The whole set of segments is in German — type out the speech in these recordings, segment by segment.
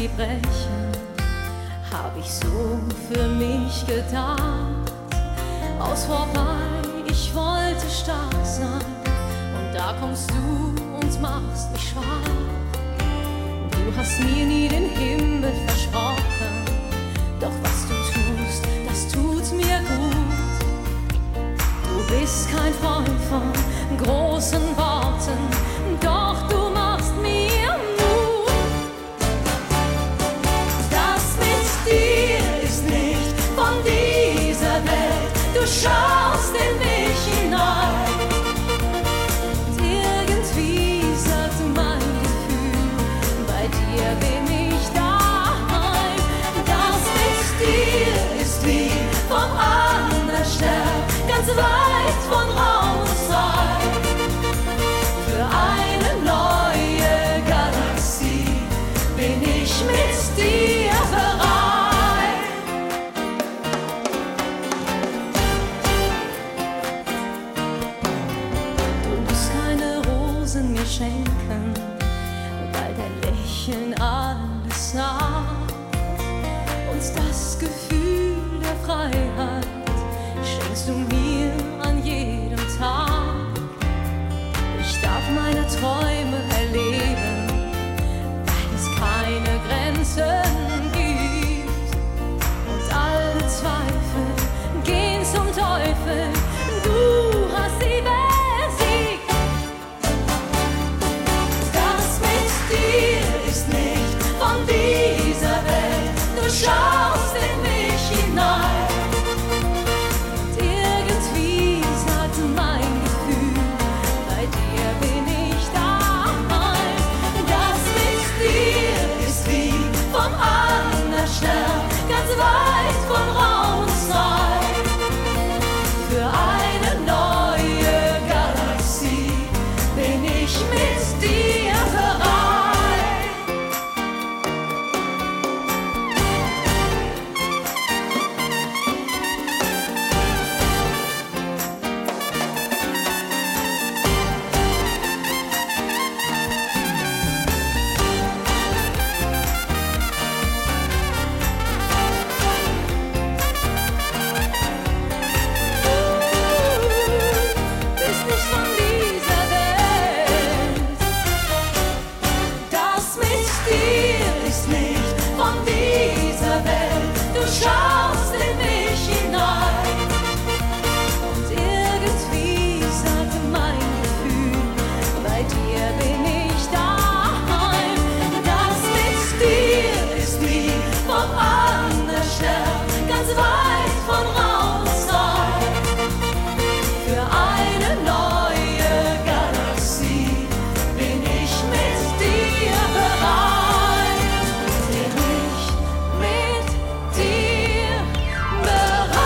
sie brechen, hab ich so für mich gedacht. Aus vorbei, ich wollte stark sein, und da kommst du und machst mich schwach. Du hast mir nie den Himmel versprochen, doch was du tust, das tut mir gut. Du bist kein Freund von großen Worten, doch du machst mir Mut. Das mit dir ist nicht von dieser Welt, du schaust in mich hinein. Und irgendwie sagt mein Gefühl, bei dir bin ich daheim. Das mit dir ist wie vom anderen Stern, ganz weit von Raum und Zeit. Für eine neue Galaxie bin ich mit dir bereit. Du musst keine Rosen mir schenken, weil dein Lächeln alles sagt. Und das Gefühl der Freiheit schenkst du mir an jedem Tag. Ich darf meine Träume erleben, weil es keine Grenzen gibt. Und alle Zweifel gehen zum Teufel, du hast sie besiegt. Das mit dir ist nicht von dieser Welt, du schaust in mich hinein. Und irgendwie sagt mein Gefühl, bei dir bin ich daheim. Das mit dir ist wie vom anderen Stern, ganz weit von Raum und Zeit. Für eine neue Galaxie bin ich mit dir bereit. Bist nicht von dieser Welt. Das mit dir ist nicht von dieser Welt, du schaust in mich hinein. Und irgendwie sagt mein Gefühl, bei dir bin ich daheim. Das mit dir ist wie vom anderen Stern, ganz weit von Raum und Zeit. Für eine neue Galaxie bin ich mit dir bereit. Bin ich mit dir bereit.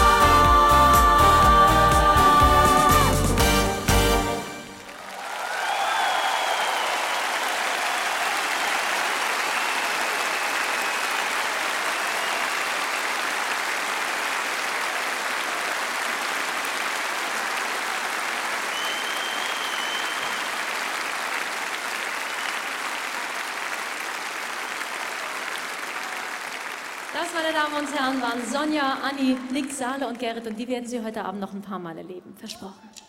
Das, meine Damen und Herren, waren Sonja, Anni, Nick, Sale und Gerrit, und die werden Sie heute Abend noch ein paar Mal erleben. Versprochen.